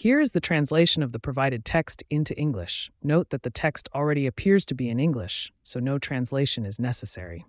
Here is the translation of the provided text into English. Note that the text already appears to be in English, so no translation is necessary.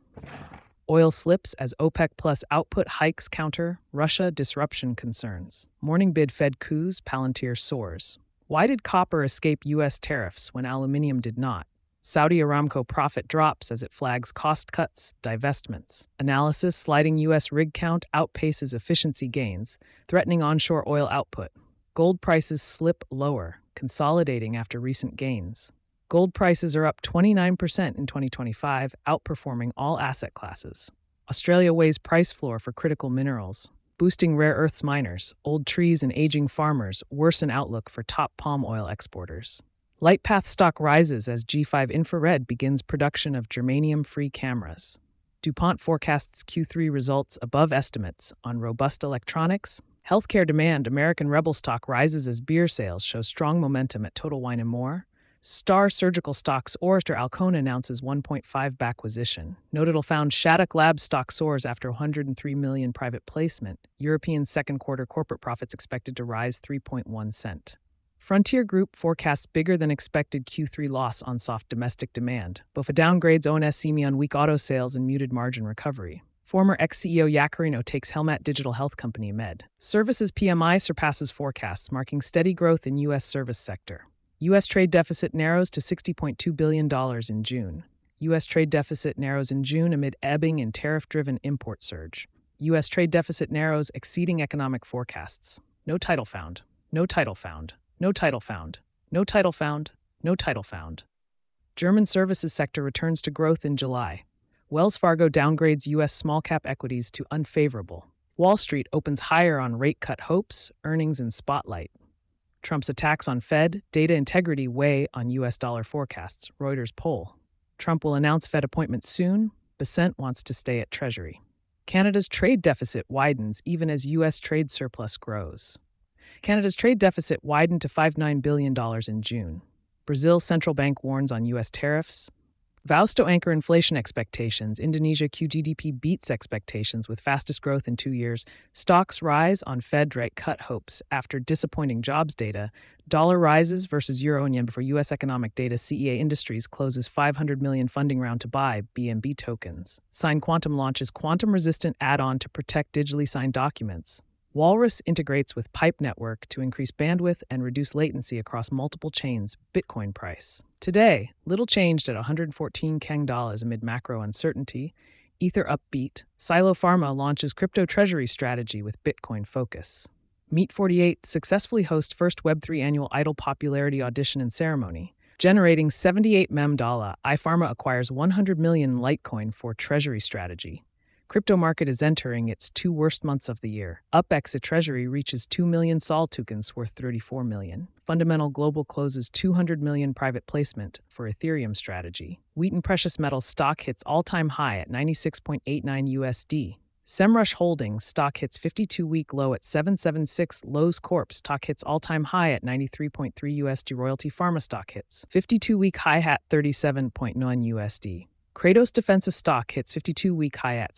Oil slips as OPEC plus output hikes counter Russia disruption concerns. Morning bid Fed coups, Palantir soars. Why did copper escape U.S. tariffs when aluminium did not? Saudi Aramco profit drops as it flags cost cuts, divestments. Analysis sliding U.S. rig count outpaces efficiency gains, threatening onshore oil output. Gold prices slip lower, consolidating after recent gains. Gold prices are up 29% in 2025, outperforming all asset classes. Australia weighs price floor for critical minerals, boosting rare earths miners. Old trees and aging farmers worsen outlook for top palm oil exporters. Lightpath stock rises as G5 Infrared begins production of germanium-free cameras. DuPont forecasts Q3 results above estimates on robust electronics. Healthcare demand American Rebel stock rises as beer sales show strong momentum at Total Wine & More. Star Surgical stocks Orster Alcona announces 1.5 acquisition. Notable found Shattuck Labs stock soars after 103 million private placement. European second quarter corporate profits expected to rise 3.1 cent. Frontier Group forecasts bigger than expected Q3 loss on soft domestic demand. BofA downgrades ONS Semi on weak auto sales and muted margin recovery. Former ex-CEO Yaccarino takes Helmet Digital Health Company Med. Services PMI surpasses forecasts, marking steady growth in U.S. service sector. U.S. trade deficit narrows to $60.2 billion in June. U.S. trade deficit narrows in June amid ebbing and tariff-driven import surge. U.S. trade deficit narrows, exceeding economic forecasts. No title found. No title found. No title found. No title found. No title found. German services sector returns to growth in July. Wells Fargo downgrades U.S. small-cap equities to unfavorable. Wall Street opens higher on rate cut hopes, earnings in spotlight. Trump's attacks on Fed data integrity weigh on U.S. dollar forecasts, Reuters poll. Trump will announce Fed appointments soon. Besant wants to stay at Treasury. Canada's trade deficit widens even as U.S. trade surplus grows. Canada's trade deficit widened to $59 billion in June. Brazil's central bank warns on U.S. tariffs. Vows to anchor inflation expectations. Indonesia QGDP beats expectations with fastest growth in 2 years. Stocks rise on Fed rate cut hopes after disappointing jobs data. Dollar rises versus euro and yen before U.S. economic data. CEA Industries closes $500 million funding round to buy BNB tokens. Sign Quantum launches quantum-resistant add-on to protect digitally signed documents. Walrus integrates with Pipe Network to increase bandwidth and reduce latency across multiple chains. Bitcoin price. Today, little changed at 114 Keng dollars amid macro uncertainty. Ether upbeat. Silo Pharma launches crypto treasury strategy with Bitcoin focus. Meet 48 successfully host first Web3 annual Idol popularity audition and ceremony. Generating 78 mem dollar, iPharma acquires 100 million Litecoin for treasury strategy. Crypto market is entering its 2 worst months of the year. Exit Treasury reaches 2 million Sol tokens worth 34 million. Fundamental Global closes 200 million private placement for Ethereum strategy. Wheaton Precious Metals stock hits all-time high at 96.89 USD. Semrush Holdings stock hits 52-week low at 776. Lowe's Corp stock hits all-time high at 93.3 USD. Royalty Pharma stock hits 52-week high at 37.9 USD. Kratos Defense stock hits 52-week high at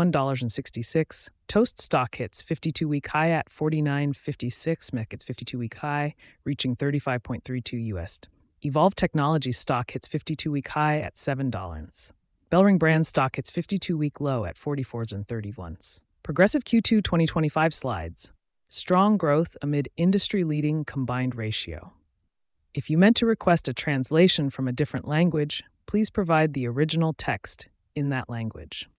$61.66. Toast stock hits 52-week high at $49.56. MEC hits 52-week high, reaching 35.32 USD. Evolve Technology stock hits 52-week high at $7. Bellring Brand stock hits 52-week low at $44.31. Progressive Q2 2025 slides. Strong growth amid industry-leading combined ratio. If you meant to request a translation from a different language, please provide the original text in that language.